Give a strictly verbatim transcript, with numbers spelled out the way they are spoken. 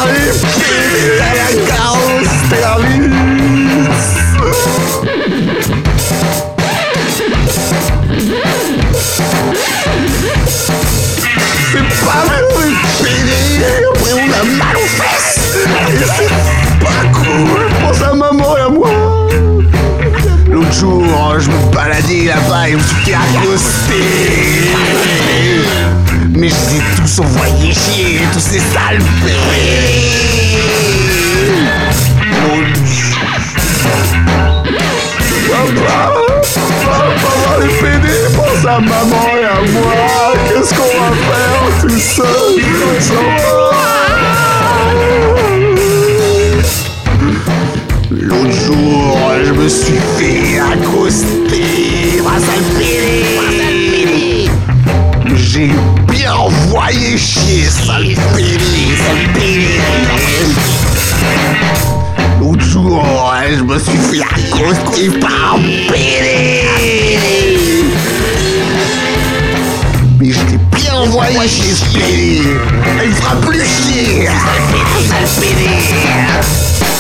par les pédés à la Austerlitz. C'est pas vrai, les pédés, après on a mal aux fesses. Et c'est pas cool, pense à maman et à moi. L'autre jour, je me baladais là-bas et je me suis fait accoster. Mais je les ai tous envoyés chier, tous ces sales pédés. Papa, papa, les pédés, pense à maman et à moi. Qu'est-ce qu'on va faire tout seul sans moi? L'autre jour, je me suis fait accoster par un sale pédé. J'ai bien envoyé chier, sale pédé, sale pédé. L'autre jour, je me suis fait accoster par un pédé. Mais je l'ai bien envoyé chier, ce pédé. Il me fera plus chier, sale pédé, sale pédé.